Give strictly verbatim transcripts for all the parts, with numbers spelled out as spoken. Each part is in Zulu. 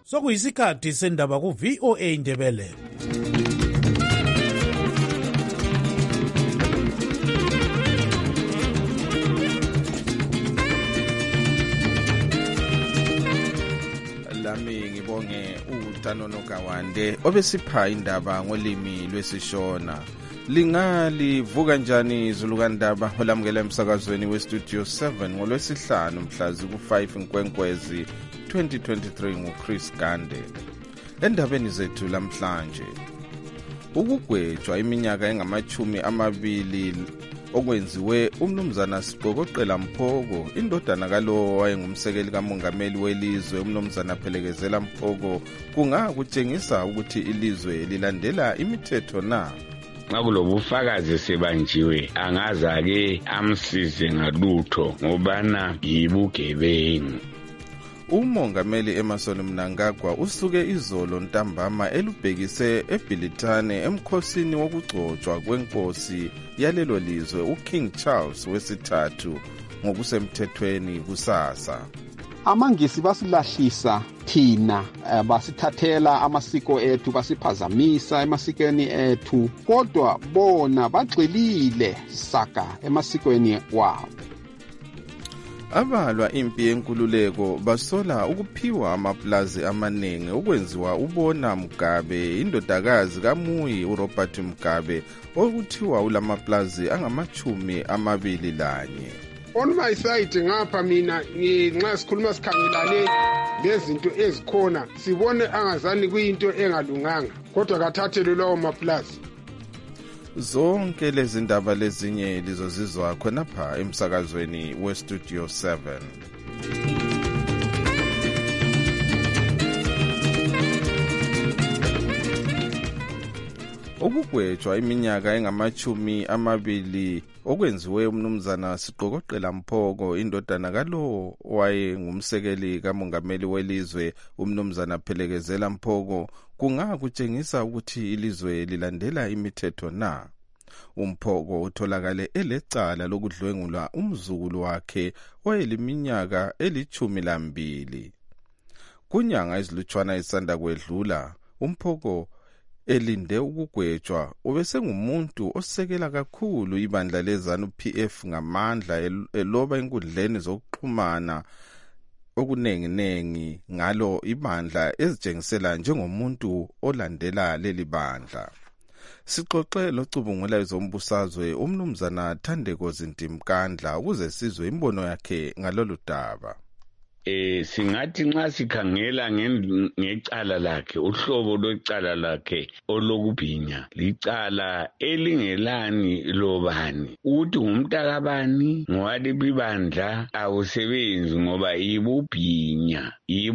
sokuyisikhathi sendaba ku V O A Ndebele. Lami ngibonge uTanono Kawande obesipha indaba ngolimi lwesishona. Lingalivuka njani Zulukandaba olamukela emsakazweni westudio seven ngolwesihlanu mhla ziku five Nkwenkwezi twenty twenty-three nguChris Gande. Endabeni zethu lamhlanje, ukugwetshwa iminyaka engamachumi amabili okwenziwe umnumzana Siqokoqela Mphoko, indodana kalo wayengumsekeli kamongameli welizwe umnumzana Phelekezela Mphoko, kungakutshengisa ukuthi ilizwe lilandela imithetho na? Makulobufakazi sebanjiwe angaza-ke amsize ngalutho ngobana yibugebengu. Umongameli Emmerson Mnangagwa usuke izolo ntambama elubhekise eBhilitane emkhosini wokugcotshwa kwenkosi yalelo lizwe uKing Charles wesithathu ngokusemthethweni kusasa. Amangisi basilahlisa thina, basithathela amasiko ethu, basiphazamisa emasikweni ethu, kodwa bona bagxilile saka emasikweni wabo. Abalwa impi yenkululeko basola ukuphiwa amaplazi amaningi ukwenziwa ubona Mugabe, indodakazi kaMuyi uRobert Mugabe, okuthiwa ulamaplazi angamachumi amabili lanye. On my side ngapha mina nginxa sikhuluma sikhangelane lezinto ezikhona sibone angazani kuyinto engalunganga, kodwa kathathele lawo maplazi. Zonke lezi ndaba lezinye lizozizwa khonapha emsakazweni westudio seven. Ukugwetshwa iminyaka engamachumi amabili okwenziwe umnumzana Siqokoqela Mphoko, indodana kalo wayengumsekeli kamongameli welizwe umnumzana Phelekezela Mphoko, kungakutshengisa ukuthi ilizwe lilandela imithetho na? Umphoko utholakale elecala lokudlwengula umzukulu wakhe oyeliminyaka elichumi lambili. Kunyanga ezilutshwana isanda kwedlula, Umphoko elinde ukugwetshwa ubesengumuntu osekela kakhulu ibandla leZANU P F ngamandla, eloba enkundleni zokuxhumana okunenginengi ngalo ibandla ezitshengisela njengomuntu olandela leli bandla. Sixoxe locubungula ezombusazwe umnumzana Thandeko Zintimkandla ukuze sizwe imbono yakhe ngalolu daba. Eh singathi nxa sikhangela ngecala lakhe, uhlobo lwecala lakhe olokubhinya licala elingelani lobani, uthi ngumntakabani ngowaliphi bandla awusebenzi ngoba yibubhinya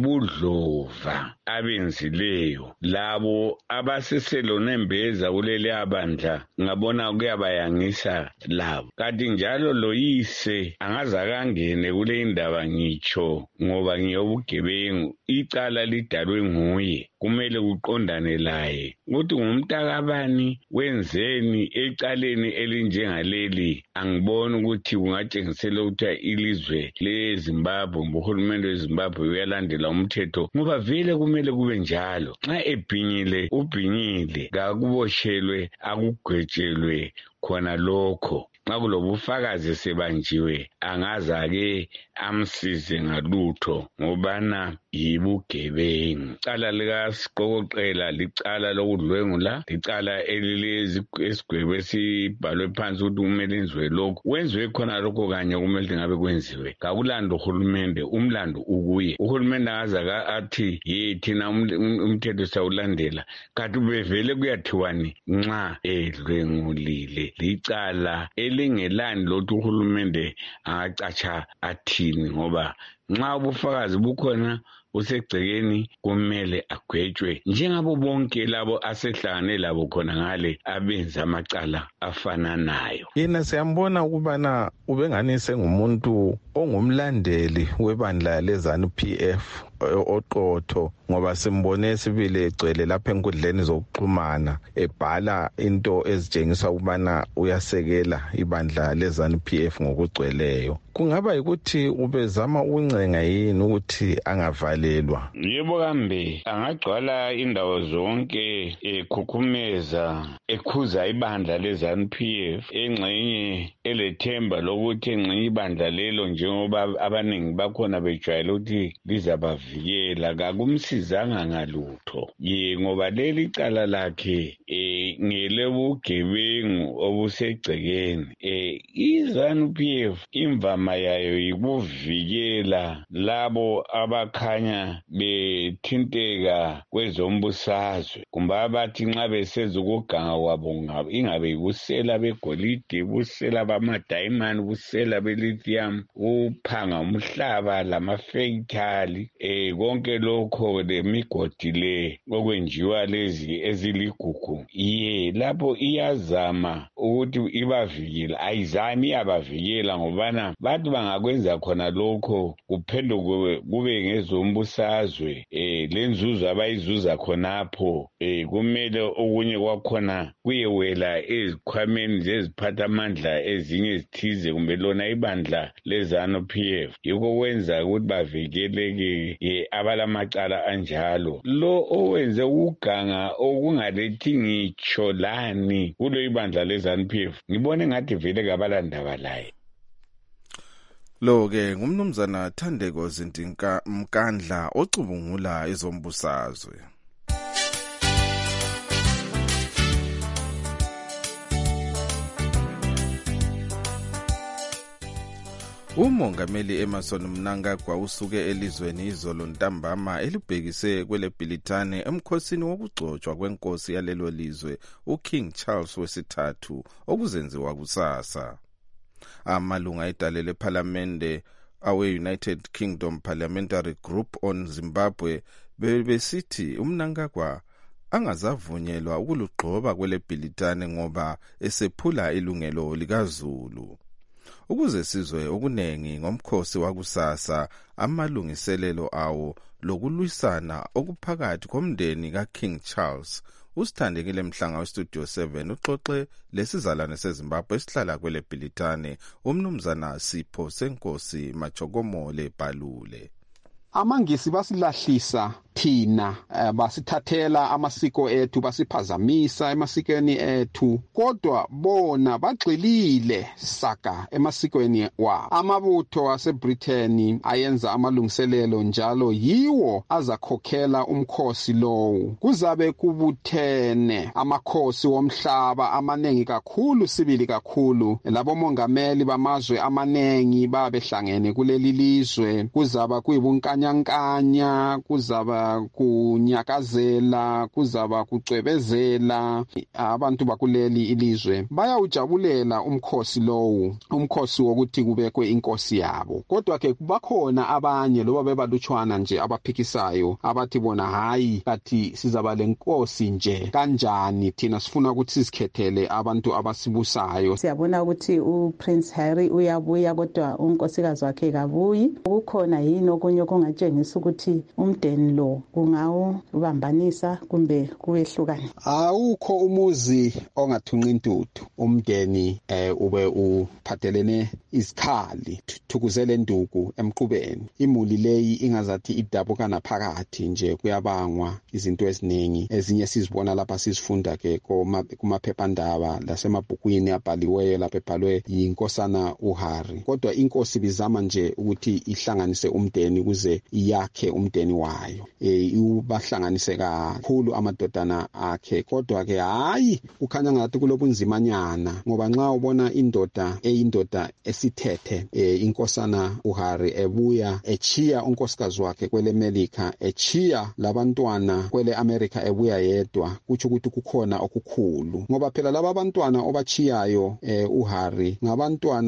yibudlova abenzileyo. Labo abaseselonembeza kuleli abandla ngabona kuyabayangisa labo, kanti njalo loyise angazakangene kule indaba ngitsho ngoba ngiyobugebengu. Icala lidalwe nguye, kumele kuqondane laye ukuthi ngumntakabani wenzeni ecaleni elinjengaleli. Angiboni ukuthi kungatshengisela ukuthi ilizwe leZimbabwe, uhulumende weZimbabwe uyalandela umthetho, ngoba vele kumele kube njalo. Nxa ebhinyile ubhinyile, kakuboshelwe akugwetshelwe khona lokho. Nxa kulobufakazi sebanjiwe angaza-ke amsize ngalutho ngobana yibugebengu. Icala likaSiqokoqela licala lokudlwengula, licala elilesigwebo esibhalwe phansi ukuthi kumele enziwe lokhu. Wenziwe khona lokho kanye kumele ngabe kwenziwe. Kakulanda uhulumende, umlando ukuye. Uhulumende angaza athi ye thina umthetho sawulandela, kanti bevele kuyathiwani nxa edlwengulile. Licala elingelani lothi uhulumende angacatsha athini, ngoba nxa ubufakazi bukhona usegcekeni kumele agwetshwe njengabo bonke labo asehlangane labo khona ngale abenza amacala afananayo. Yena siyambona ukubana ubengani sengumuntu ongumlandeli webandla leZANU P F oqotho, ngoba simbone sibile egcwele lapha enkundleni zokuxhumana ebhala into ezitshengisa ukubana uyasekela ibandla leZANU P F ngokugcweleyo. kungaba ukuthi ubezama ukuncenga yini ukuthi angavalelwa? Yebo kambe angagcwala indawo zonke ekhukhumeza ekhuza ibandla leZANU P F engxenye elethemba lokuthi engxenye ibandla lelo njengoba abaningi bakhona bejwayele ukuthi lizabavikela kakumsizanga ngalutho ye ngoba leli cala lakhe eh ngelebugebengu obusegcekeni eh iZANU P F imvama yayo yikuvikela labo abakhanya bethinteka kwezombusazwe kumbe abathi nxa beseza ukuganga kwabo ingabe yikusela begolide busela bamadayimani busela belithium uphanga umhlaba lamafektali eh konke lokho lemigodi le okwenjiwa lezi eziligugu iye lapho iyazama ukuthi ibavikela ayizami yabavikela ngobana bathi bangakwenza khona lokho kuphenduke kube ngezombusazwe eh lenzuzo abayizuza khonapho eh kumele okunye kwakhona kuyewela ezikhwameni zeziphatha amandla ezinye ezithize kumbe lona ibandla leZANU P F yiko kwenza ukuthi bavikeleke eh abalamacala anjalo lo owenze ukuganga okungalethi ngitsho lani kulo ibandla leZANU P F ngibone ngathi vele kabalandaba laye. Lo ke ngumnumzana Thandeko Zintinka Mkandla ocubungula ezombusazwe. Umongameli Emmerson Mnangagwa usuke elizweni izolo ntambama elibhekise kwele Bhilitane emkhosini wokugcotshwa kwenkosi yalelo lizwe uKing Charles wesithathu okuzenziwa kusasa. Amalunga edale leParliamente awe United Kingdom Parliamentary Group on Zimbabwe bebesithi uMnangagwa angazavunyelwa ukulugxoba kwele Bhilitane ngoba esephula ilungelo likaZulu. Ukuze sizwe okunengi ngomkhosi wakusasa amalungiselelo awo lokulwisana okuphakathi komndeni kaKing Charles, usithandekile Mhlanga weStudio seven uxoxe lesizalwane seZimbabwe esihlala kwele Bhilitane umnumzana Sipho Senkosi Machokomole Balule. Amangisi basilahlisa thina uh, basithathela amasiko ethu basiphazamisa emasikweni ethu kodwa bona bagxilile saka emasikweni wa amabutho aseBritain ayenza amalungiselelo njalo yiwo azakhokhela umkhosi lowo kuzabe kubuthene amakhosi womhlaba amanengi kakhulu sibili kakhulu labo mongameli bamazwe amanengi babehlangene kuleli lizwe kuzaba kuyibunkanyankanya kuzaba kunyakazela kuzaba kucwebezela abantu bakuleli ilizwe bayawujabulela umkhosi lowo umkhosi wokuthi kubekwe inkosi yabo kodwa ke bakhona abanye loba bebalutshwana nje abaphikisayo abathi bona hayi kathi sizaba lenkosi nje kanjani thina sifuna ukuthi sizikhethele abantu abasibusayo. Siyabona ukuthi uPrince Harry uyabuya kodwa unkosikazi wakhe kabuyi ukukhona yini okunye okungatshengisa ukuthi umdeni lo kungawubambanisa kumbe kuwehlukana. Awukho umuzi ongathunqa intuthu umdeni eh ube uphathelene izikhali thukuzele induku emqubeni imuli leyi ingazathi idabukana phakathi nje kuyabangwa izinto eziningi ezinye sizibona lapha sizifunda ke kumaphephandaba lasemabhukwini abhaliweyo lapha ebhalwe yinkosana uHarry kodwa inkosi bizama nje ukuthi ihlanganise umdeni kuze iyakhe umdeni wayo eh ubahlanganise kakhulu amadodana akhe kodwa ke hayi ukhanya ngathi kulobunzimanyana ngoba nxa ubona indoda eyindoda esithethe eh inkosana uHarry ebuya echiya unkosikazi wakhe kwele America echiya labantwana kwele America ebuya yedwa kuthi ukuthi kukhona okukhulu ngoba phela laba bantwana obachiyayo eh uHarry ngabantwana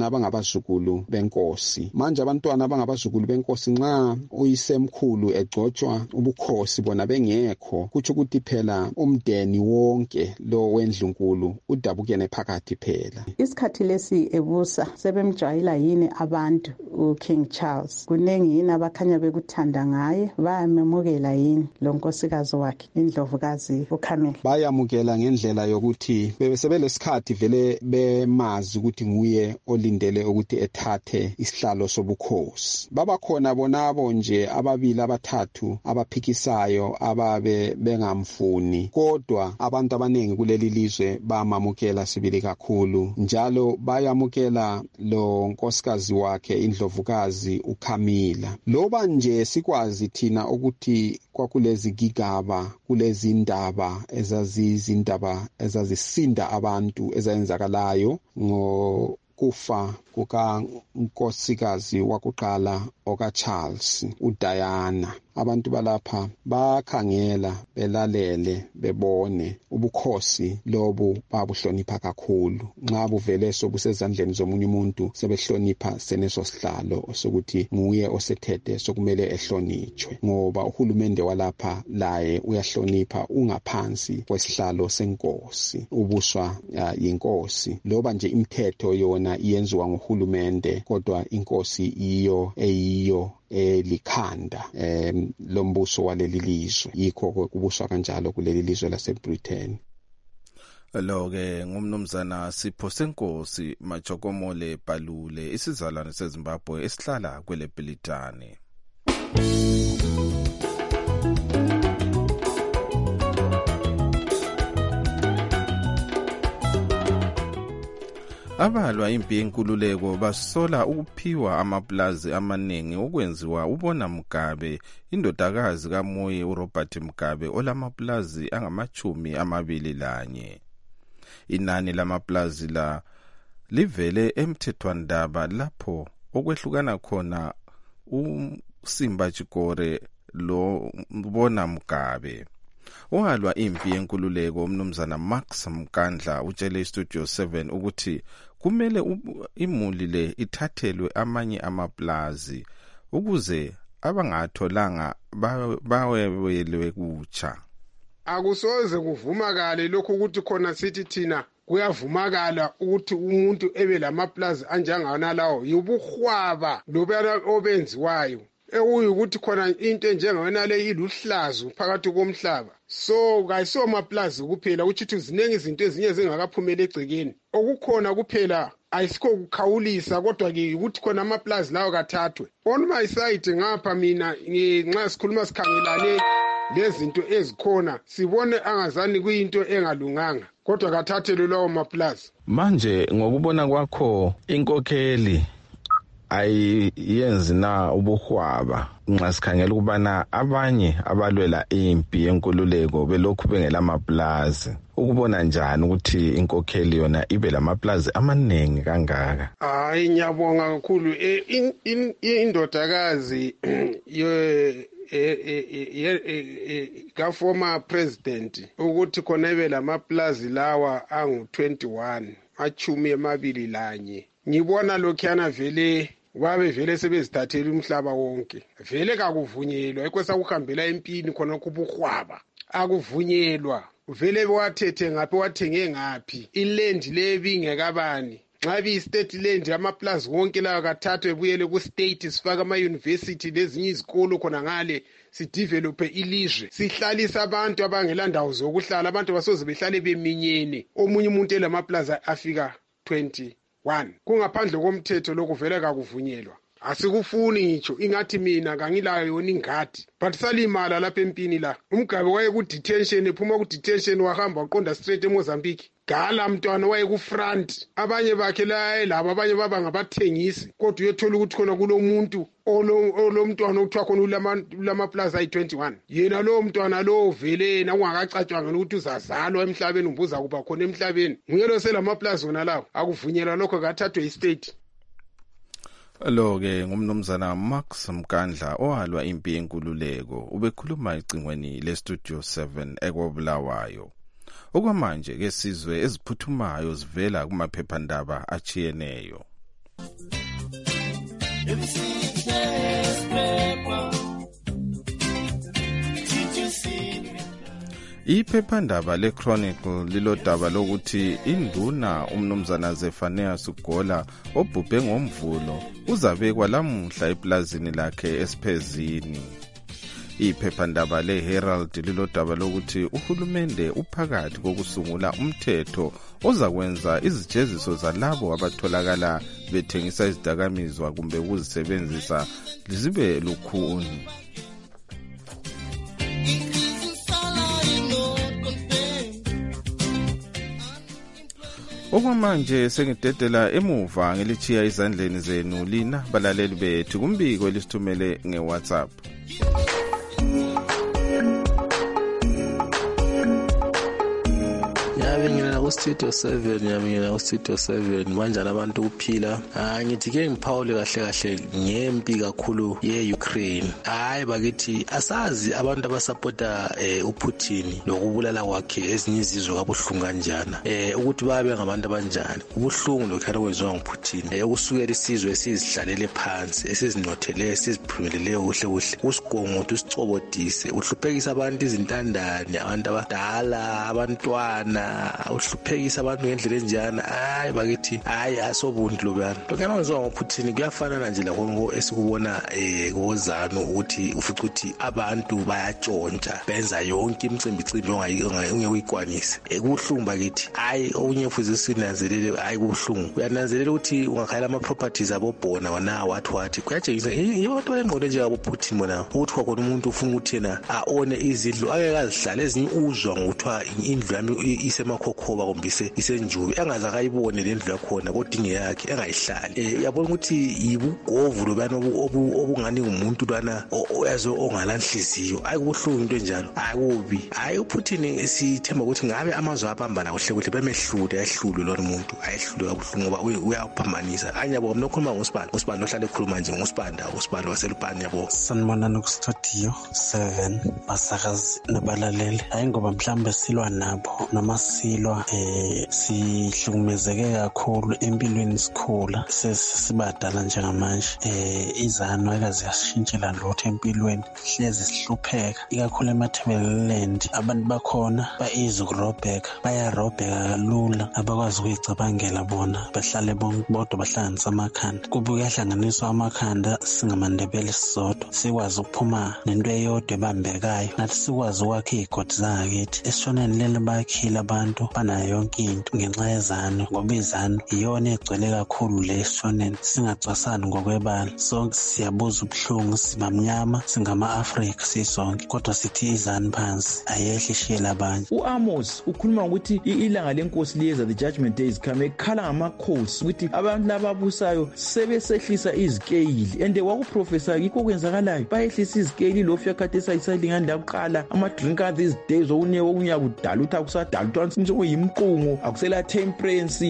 abangabazukulu benkosi manje abantwana abangabazukulu benkosi nxa uyisemkhulu egcotshwa sobukhosi bona bengekho kuthi ukuthi phela umndeni wonke lo wendlunkulu udabukene phakathi phela. Isikhathi lesi ebusa sebemjwayela yini abantu uKing Charles? Kunengi yini abakhanya bekuthanda ngaye? Bayamemukela yini lo nkosikazi wakhe indlovukazi uCamilla? Bayamukela ngendlela yokuthi sebelesikhathi vele bemazi ukuthi nguye olindele ukuthi ethathe isihlalo sobukhosi. Baba khona bonabo nje ababili abathathu abaphikisayo ababe bengamfuni, kodwa abantu abanengi kuleli lizwe bamamukela sibili kakhulu, njalo bayamukela lo nkosikazi wakhe indlovukazi uCamilla. Loba nje sikwazi thina ukuthi kwakulezi gigaba kulezi indaba ezazizindaba ezazisinda abantu ezayenzakalayo ngo kufa kuka nkosikazi wakuqala oka Charles uDiana. Abantu balapha bakhangela belalele bebone ubukhosi lobu babuhlonipha kakhulu. Nxa buvele sobusezandleni zomunye umuntu sebehlonipha seneso sihlalo sokuthi nguye osethethe sokumele ehlonitshwe, ngoba uhulumende walapha laye uyahlonipha ungaphansi kwesihlalo senkosi, ubuswa uh, yinkosi. Loba nje imithetho yona iyenziwa nguhulumende, kodwa inkosi iyo eyiyo elikhanda em lombuso waleli lizwe. Yikho kubuswa kanjalo kuleli lizwe laseBritain. Lo ke ngumnumzana Sipho Senkosi Majokomole Balule, isizalwane seZimbabwe esihlala kwele Bhilitane. Abalwa impi yenkululeko basola ukuphiwa amaplazi amaningi okwenziwa ubona Mugabe, indodakazi kaMoyi uRobert Mugabe olamaplazi angamachumi amabili lanye. Inani lamaplazi la livele emthethwandaba lapho okwehlukana khona uSimba Chikore lo bona Mugabe. Owalwa impi yenkululeko umnumzana Max Mkandla utshele iStudio seven ukuthi kumele imuli le ithathelwe amanye amaplazi ukuze abangatholanga bawewelwe kutsha. Akusoze kuvumakale lokho ukuthi khona sithi thina kuyavumakala ukuthi umuntu ebe lamaplazi anjengana lawo. Yibuhwaba lobana obenziwayo ekuyukuthi khona into njengana le iluhlazo phakathi komhlaba. So kayiso maplazi kuphela, uchithi zinenge izinto ezinye zingakaphumela egcekeni. Okukhona kuphela ayisikho kukhawulisa, kodwa ke ukuthi khona amaplazi lawo kathathwe. On my side ngapha mina nxa sikhuluma sikhangelane lezinto ezikhona sibone angazani kuyinto engalunganga, kodwa kathathelwe lawo maplazi. Manje ngokubona kwakho inkokheli ayiyenzi na ubuhwaba nxa sikhangela ukubana abanye abalwela impi yenkululeko belokhu bengela maplazi? Ukubona njani ukuthi inkokheli yona ibe lamaplazi amaningi kangaka? Hayi, ngiyabonga kakhulu. Indodakazi ye ka former president ukuthi khona ibe lamaplazi lawa angu twenty-one achumi emabili lanye. Ngibona lokhuyana vele babe vele sebezithathela umhlaba wonke. Vele kakuvunyelwa ekwesa ukuhambela empini khona kubuhwaba. Akuvunyelwa. Vele wathethe ngaphi wathenge ngaphi. Iland le bingekabani. Nxa bi state land amaplazi wonke lawa kathathwe ebuyele ku state sifaka ama university lezinye izikolo khona ngale sidevelop ilizwe. Sihlalisa abantu abangelandawo zokuhlala, abantu basoze behlale beminyene. Omunye umuntu elamaplazi afika twenty-one. Kungaphandle komthetho lokuvela kakuvunyelwa. Asikufuni ngitsho ingathi mina kangilayo yona ingadi, but salimala lapha empini la. Umgabe waye ku detention, ephuma ku detention wahamba waqonda straight eMozambique. Gala mntwana waye ku front, abanye bakhe la laba abanye baba ngabathengisi, kodwa uyethola ukuthi khona kulomuntu olo mntwana okuthiwa khona ulama lama plaza ayi twenty-one. Yena lo mntwana lo vele na ungakacatshwanga ukuthi uzazalwa emhlabeni umbuza kuba khona emhlabeni. Nguye lo selama plaza ona lawo akuvunyelwa lokho kathathwe istate. Lo ke ngumnumzana Max Mkandla owalwa impi yenkululeko ubekhuluma ecingweni leStudio seven ekwabulawayo. Okwamanje ke sizwe eziphuthumayo zivela kumaphephandaba achiyeneyo. Iphephandaba le-Chronicle lilodaba lokuthi induna umnumzana Zephaniah Sugola obhubhe ngomvulo uzabekwa lamuhla eplazini lakhe esiphezini. Iphephandaba le-Herald lilodaba lokuthi uhulumende uphakathi kokusungula umthetho ozakwenza izijeziso zalabo abatholakala bethengisa izidakamizwa kumbe ukuzisebenzisa zibe lukhuni. Okwamanje sengidedela emuva ngelichiya izandleni zenu lina balaleli bethu kumbiko elisithumele nge-WhatsApp. Ngiyabingelela ku-Studio seven, ngiyabingelela ku-Studio seven. Banjani abantu ukuphila? Ah ngithi ke ngiphawule kahle kahle ngempi kakhulu ye-Ukraine. Hayi bakithi asazi abantu abasupporta eh, uPutin lokubulala kwakhe ezinye izizwe kabuhlungu kanjana. Eh ukuthi babe ngabantu abanjani. Ubuhlungu lokho kwenziwa nguPutin. Eh ukusukela isizwe esizihlalele phansi, esizinothele, esiziphumelele kuhle kuhle. Usigongoda usicobodise, uhluphekisa abantu izintandane, abantu abadala, abantwana, uhluphekisa abantu ngendlela enjana. Hayi bakithi hayi asobuntu lobana. Lokho kwenziwa nguPutin kuyafana nje lakho esikubona eh kozano ukuthi ufica ukuthi abantu bayatshontsha benza yonke imicimbi imicimbi ongekuyikwanisa. Kubuhlungu bakithi. Hayi okunye futhi sinanzelele hayi kubuhlungu. Uyananzelela ukuthi ungakhayela ama properties abobhona wana wathi wathi kuyatshengisa yibantu balengqondo nje abo Putin bona ukuthi kwakhona umuntu ufuna ukuthi yena aone izidlu akeke azihlale ezinye uzwa ngokuthiwa indlu yami isemakhokhoba kumbise isenjubi engaza akayibone le ndlu yakhona kodwa inge yakhe engayihlali. Uyabona ukuthi yibugovu lobana obungani ngumuntu lwana oyazo ongalanhliziyo. Hayi kubuhlungu into enjalo. Hayi kubi. Hayi uPutin sithemba ukuthi ngabe amazwe abambana kuhle kuhle bemehlule ayihlule lo muntu ayihlule kabuhlungu ngoba uyaphambanisa. Anyabo nokhuluma ngosibani usibani ohlala ekhuluma nje ngosibanda usibani waselupani yabo. Sanibonani ku-Studio seven basakazi nabalaleli. Hayi ngoba mhlambe silwa nabo noma silwa eh sihlukumezeke kakhulu empilweni sikhula sesibadala njengamanje. Eh izano akazi yasishintshela lotho empilweni hleze sihlupheka ikakhulu eMatabeleland. Abantu bakhona baize ukurobheka bayarobheka kalula abakwazi ukuyicabangela bona bahlale bodwa bahlanganisa amakhanda. Kube kuyahlanganiswa amakhanda singamandebele sisodwa sikwazi ukuphuma nento eyodwa ebambekayo nathi sikwazi ukwakha igodi zangakithi. Esishoneni lelo bayakhila abantu banayo yonke into ngenxa yezano ngoba izano iyona egcwele kakhulu lesishoneni. Singacwasani ngokwebala sonke siyabuza ubuhlungu sibamnyama singama-Afrika sisonke kodwa sithi izano phansi ayehle ishiyela abanye. U-Amos ukhuluma ukuthi ilanga lenkosi liyeza, the judgment day is coming, ekhala ngamakhosi ukuthi abantu laba abusayo sebesehlisa izikeyili and wakuprofesa yikho kwenzakalayo bayehlisa izikeyili lofu yakhathi esayisayilingani lakuqala ama-drinker these days okunye okunya kudala ukuthi akusadala ukuthi njengokuyimqungu akusela temperance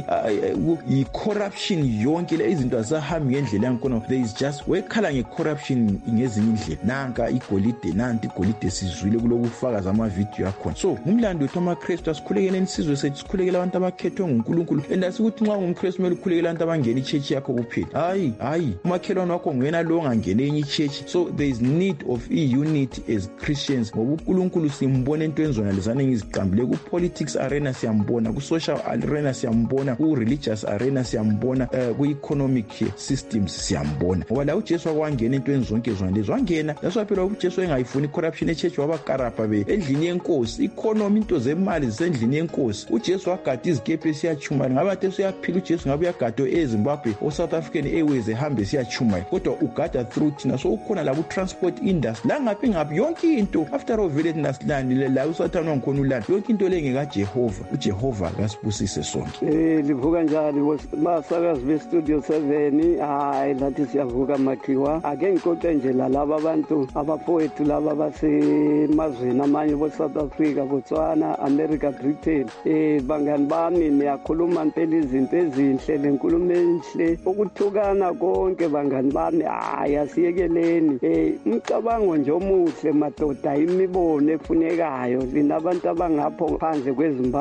yi-corruption yonke le izinto azisahambi ngendlela yangikhona. There is just wekhala nge-corruption ngezinye indlela nanka igolide nanti igolide sizwile kulokufakaza amavidiyo akhona. So ngumlando wethu amaKristu asikhulekele isizwe sethu sikhulekele abantu abakhethwe nguNkulunkulu and asikuthi nxa ungumKristu kumele ukhulekele abantu abangena ichurch yakho kuphela. Hayi hayi umakhelwane wakho ngena lo ongangene enye ichurch. So there is need of i-unity as Christians ngoba uNkulunkulu simbona into enzona lezana ngiziqambile ku-politics arena siyambona, ku-social arena siyambona, ku-religious arena siyambona, uh, ku-economic systems siyambona ngoba la uJesu wakwangena entweni zonke zona lezo wangena. That's why phela uJesu engayifuni i-corruption e-church wabakarapha be endlini yenkosi economy into zemali zisendlini yenkosi. uJesu wagada izikepe siyachuma ngabe athe uyaphila uJesu ngabe uyagada eZimbabwe o-South African Airways ehambe siyachuma kodwa ugada through thina. So ukhona la ku-transport industry la ngaphi ngaphi yonke into after all vele thina silani la usathana ngikhona ulani yonke into le ngekaJehova. uJehova kasibusise sonke. Eh livuka njani basakazi be-Studio seven? Hayi lathi siyavuka makhiwa. Ake ngikoxe nje lalaba abantu abafowethu laba basemazweni amanye bo-South Africa, Botswana, America, Britain. Eh bangani bami niyakhuluma impela izinto ezinhle lenkulumo enhle ukuthukana konke bangani bami. Hayi asiyekeleni eh umcabango nje omuhle madoda imibono efunekayo linabantu abangapho phandle kweZimbabwe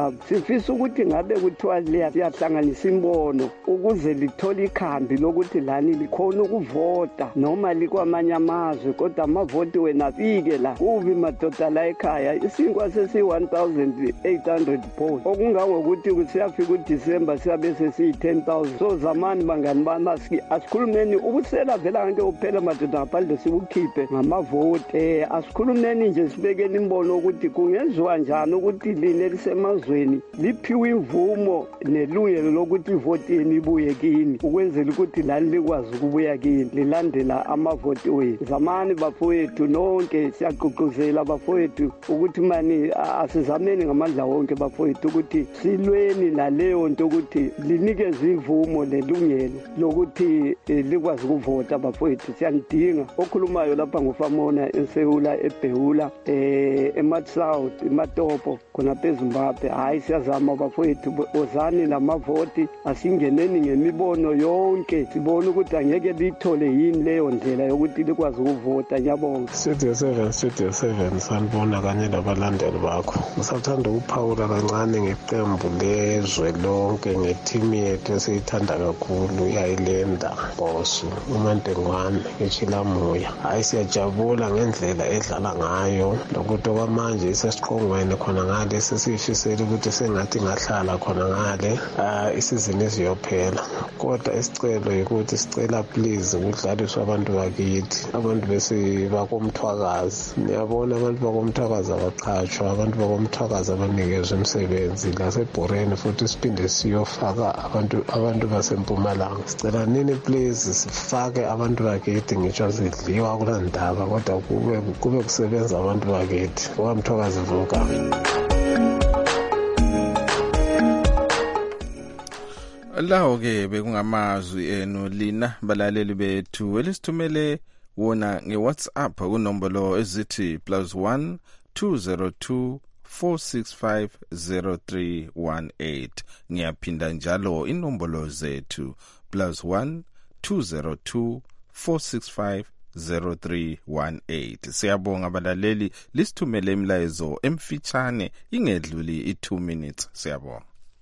sifisa ukuthi ngabe kuthiwa liyahlanganisa imbono ukuze lithole ikhambi lokuthi lani likhona ukuvota noma likwamanye amazwe, kodwa amavoti wena afike la kubi madoda la ekhaya. Isinkwa sesi-one thousand eight hundred poll okungangokuthi kusiyafika uDisemba siyabe sesiyi-ten thousand. So zamani bangani bami asikhulumeni ubusela vela ngeke uphela madoda ngaphandle sibukhiphe ngamavoti. Eh asikhulumeni nje sibekele imbono ukuthi kungenziwa njani ukuthi lini elisemazweni liphiwe imvumo nelungelo lokuthi ivotini ibuye kini ukwenzela ukuthi lani likwazi ukubuya kini lilandela amavoti wethu. Zamani bafowethu nonke siyaqhuquzela bafowethu ukuthi mani asizameni ngamandla wonke bafowethu ukuthi silweni naleyo nto ukuthi linikeze imvumo lelungelo lokuthi likwazi ukuvota bafowethu. Siyanidinga okhulumayo lapha ngufamona eSewula eBhewula eh eMatsouth eMatopo khona pheZimbabwe. Hayi siyazama bafowethu ozani lamavoti asingeneni ngemibono yonke sibone ukuthi angeke lithole yini leyo ndlela yokuthi likwazi ukuvota. Ngiyabonga. Studio seven Studio seven sanibona kanye labalandeli bakho. Ngisathanda ukuphawula kancane ngeqembu lezwe lonke ngetimu yethu esiyithanda kakhulu yayilenda Bosu uMantengwane eChilamuya. Hayi siyajabula ngendlela edlala ngayo lokuthi okwamanje isesiqongweni khona ngale sesifisela ukuthi sengathi ngahlala khona ngale isizini esiyophela. Kodwa isicelo ukuthi sicela please ukudlaliswa abantu bakithi abantu bese bakomthwakazi. Niyabona abantu bakomthwakazi abaqhatshwa, abantu bakomthwakazi abanikezwe umsebenzi laseBhoreni futhi siphinde siyofaka abantu abantu baseMpumalanga. Sicela nini please sifake abantu bakithi ngitsho sidliwa kulandaba kodwa kube kube kusebenza abantu bakithi. Okamthwakazi vuka. Lawo ke bekungamazwi enu lina balaleli bethu elisithumele wona ngeWhatsApp kunombolo ezithi plus one two zero two four six five zero three one eight. Ngiyaphinda njalo inombolo zethu plus one two zero two four six five zero three one eight. Siyabonga balaleli lisithumele imlayezo emfitshane ingedluli i two minutes. Siyabonga.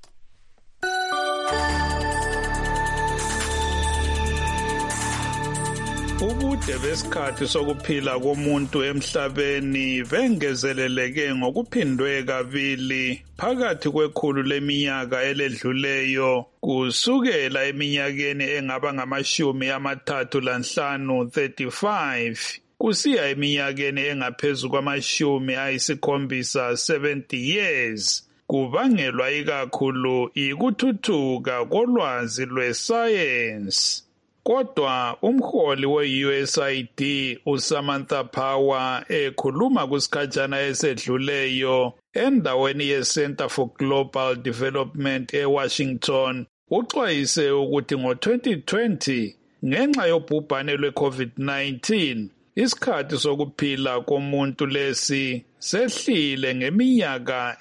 Ubude besikhathi sokuphila komuntu emhlabeni bengezeleleke ngokuphindwe kabili phakathi kwekhulu leminyaka eledluleyo kusukela eminyakeni engaba ngamashumi amathathu lanhlanu thirty-five kusiya eminyakeni engaphezulu kwamashumi ayisikhombisa seventy years. Kubangelwa ikakhulu ikuthuthuka kolwazi lwesayensi. Kodwa umholi we-U S A I D uSamantha Power ekhuluma kusikhatshana esedluleyo endaweni ye-Center for Global Development eWashington uxwayise ukuthi ngo-twenty twenty ngenxa yobhubhane lwe-COVID nineteen isikhathi sokuphila komuntu lesi sehlile ngeminyaka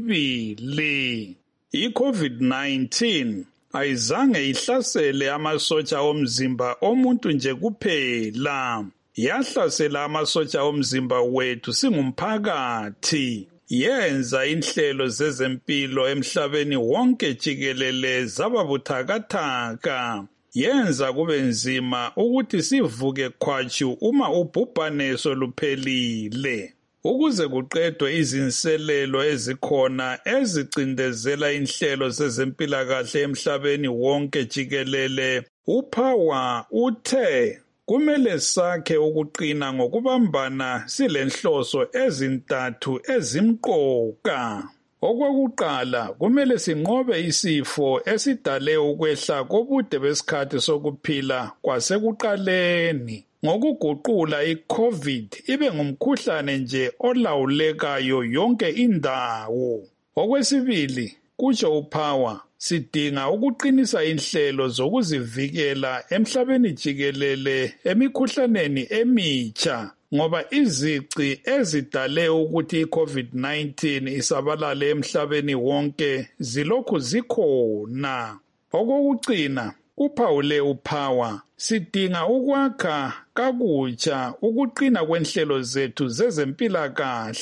emibili. I-COVID nineteen ayizange ihlasele amasotsha omzimba omuntu nje kuphela, yahlasela amasotsha omzimba wethu singumphakathi. Yenza inhlelo zezempilo emhlabeni wonke jikelele zababuthakathaka. Yenza kube nzima ukuthi sivuke khwatshu uma ubhubhane soluphelile. Ukuze kuqedwe izinselelo ezikhona ezicindezela inhlelo zezempilakahle emhlabeni wonke jikelele, uPower uthe kumele sakhe ukuqina ngokubambana silenhloso ezintathu ezimqoka. Okwakuqala, kumele sinqobe isifo esidale ukwehla kobude besikhathi sokuphila kwasekuqaleni. Ngokuguqula i-COVID ibe ngumkhuhlane nje olawulekayo yonke indawo. Okwesibili, kutsho uPower, sidinga ukuqinisa inhlelo zokuzivikela emhlabeni jikelele emikhuhlaneni emitsha, ngoba izici ezidale ukuthi i-COVID nineteen isabalale emhlabeni wonke zilokhu zikhona. Okokucina, uphawule uPower, sidinga ukwakha kakutsha ukuqina kwenhlelo zethu zezempilakahle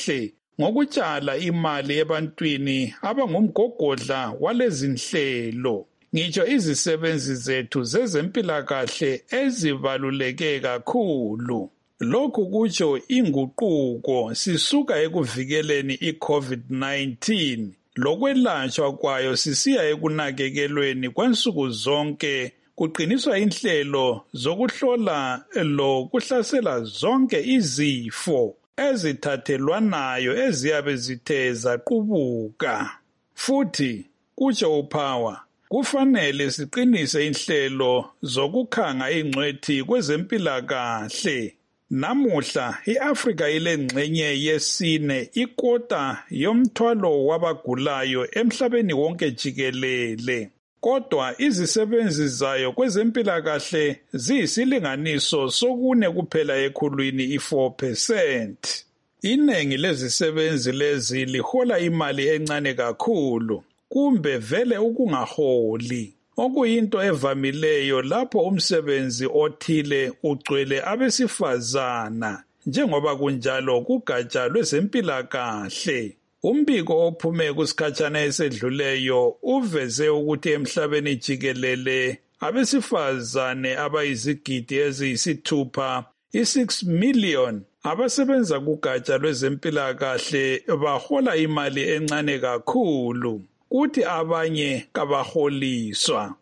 ngokutshala imali ebantwini abangumgogodla walezinhlelo. Ngitsho izisebenzi zethu zezempilakahle ezibaluleke kakhulu. Lokhu kutsho inguquko sisuka ekuvikeleni i-COVID nineteen lokwelatshwa kwayo sisiya ekunakekelweni kwansuku zonke kuqiniswa inhlelo zokuhlola lo kuhlasela zonke izifo ezithathelwanayo eziyabe zithe zaqubuka. Futhi kutsho uPower kufanele siqinise inhlelo zokukhanga ingcwethi kwezempilakahle. Namuhla iAfrika ilengxenye yesine ikota yomthwalo wabagulayo emhlabeni wonke jikelele. Kodwa izisebenzi zayo kwezempilakahle ziyisilinganiso sokune kuphela ekhulwini i-four percent. Iningi lezisebenzi lezi lihola imali encane kakhulu, kumbe vele ukungaholi. Okuyinto evamileyo lapho umsebenzi othile ugcwele abesifazana, njengoba kunjalo kugatsha lwezempilakahle. Umbiko ophume kusikhatshana esedluleyo uveze ukuthi emhlabeni jikelele abesifazane abayizigidi eziyisithupha, i-six million, abasebenza kugatsha lwezempilakahle bahola imali encane kakhulu. Kuthi abanye kabaholiswa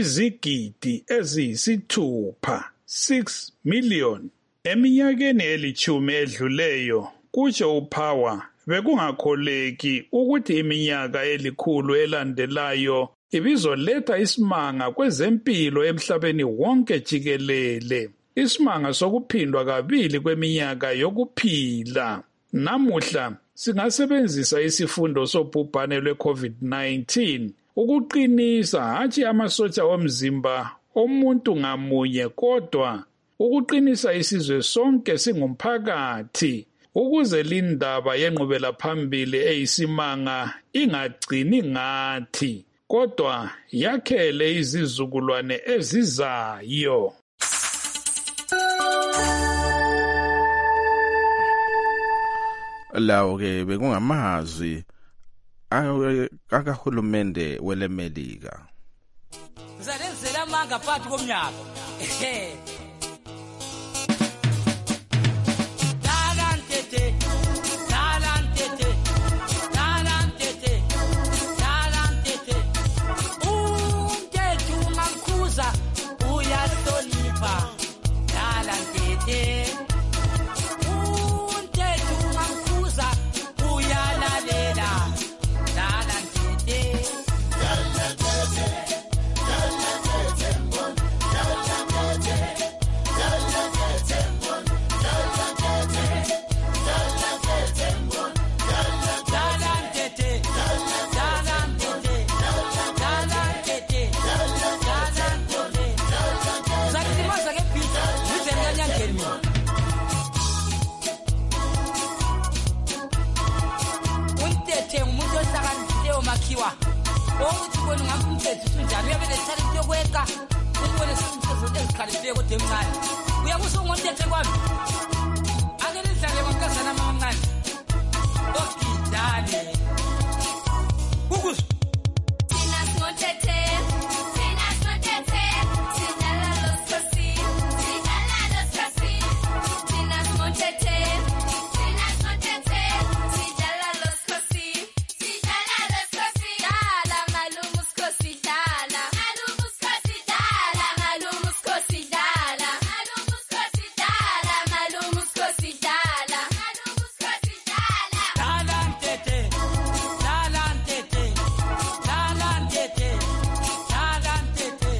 izigidi eziyisithupha, six million. Eminyakeni elithumi edluleyo, kutsho uPower, bekungakholeki ukuthi iminyaka elikhulu elandelayo ibizoletha isimanga kwezempilo emhlabeni wonke jikelele. Isimanga sokuphindwa kabili kweminyaka yokuphila. Namuhla singasebenzisa isifundo sobhubhane lwe-COVID nineteen ukuqinisa hatshi amasotsha omzimba omuntu ngamunye kodwa ukuqinisa isizwe sonke singumphakathi ukuze lindaba yenqubela phambili eyisimanga ingagcini ngathi kodwa yakhele izizukulwane ezizayo. Lawo ke bekungamazwi akahulumende welemelika. Ngizalenzela amanga phakathi komnyaka. Talantete, talantete, talantete, talantete. Umthetho ungakhuza uyahlonipha. Talantete. Ukuthi kona ngapumthetho unjani uyabele talent yokweka ukubona izinto ezikhalifile kodwa emncane uyakuso ngontethe kwami ake nidlale ngonkazana amancane okidane ukuzo thina singontethe thina singontethe sidlala losikhosi sidlala losikhosi thina singontethe thina singontethe sidlala losikhosi sidlala losikhosi dala malumu sikhosi dala malumu sikhosi dala malumu sikhosi dala malumu sikhosi dala malumu sikhosi dala malumu sikhosi dala dala ntete dala ntete dala ntete dala ntete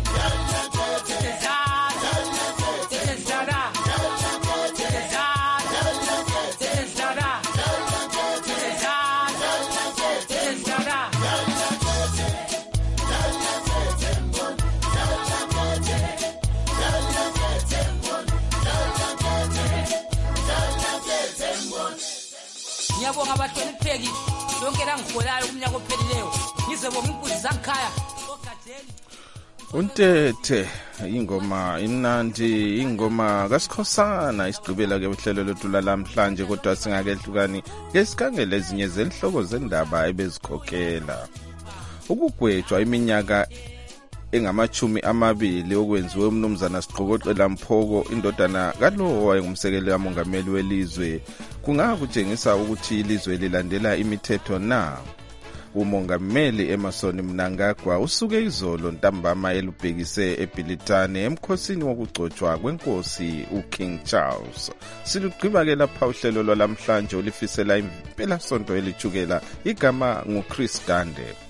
ngiyabonga abahlonipheki yonke la ngiholayo kumnyaka ophelileyo ngizobonga inkunzi zangikhaya ogadeni. Untethe ingoma inandi ingoma kaSikhosana isigqibela ke uhlelo lethu lalamhlanje kodwa singakehlukani ngesikhangele ezinye zenhloko zendaba ebezikhokhela ukugwetshwa iminyaka engamachumi amabili okwenziwe umnumzana Siqokoqela Mphoko indodana kalowo wayengumsekeli kamongameli welizwe kungakutshengisa ukuthi ilizwe lilandela imithetho na. Umongameli Emmerson Mnangagwa usuke izolo ntambama elubhekise eBhilitane emkhosini wokugcotshwa kwenkosi uKing Charles. Silugqiba ke lapha uhlelo lwalamhlanje olifisela impela sonto elichukela igama nguChris Dande.